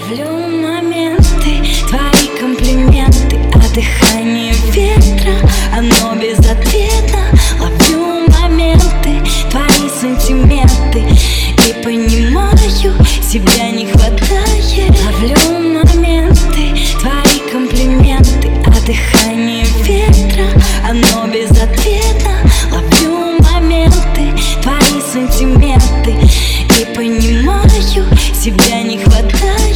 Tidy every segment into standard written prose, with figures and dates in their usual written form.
Ловлю моменты, твои комплименты, а дыхание ветра, оно безответно. Ловлю моменты, твои сантиметры, и понимаю, себя не хватает. Ловлю моменты, твои комплименты, а дыхание ветра, оно безответно. Ловлю моменты, твои сантиметры, и понимаю, себя не хватает.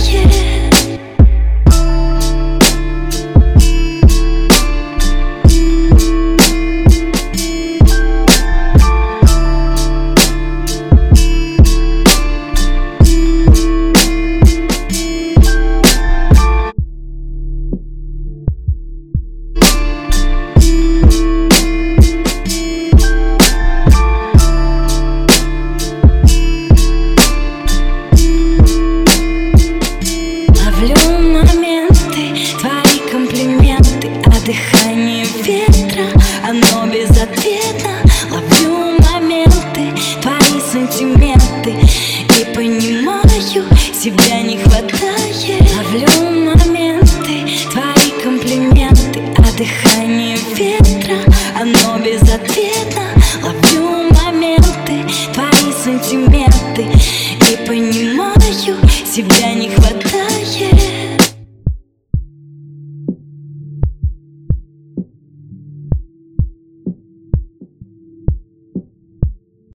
Дыхание ветра, оно безответно. Ловлю моменты, твои сантиметры, и понимаю, себя не хватает. Ловлю моменты, твои комплименты, а дыхание ветра, оно безответно. Ловлю моменты, твои сантиметры, и понимаю, себя не хватает.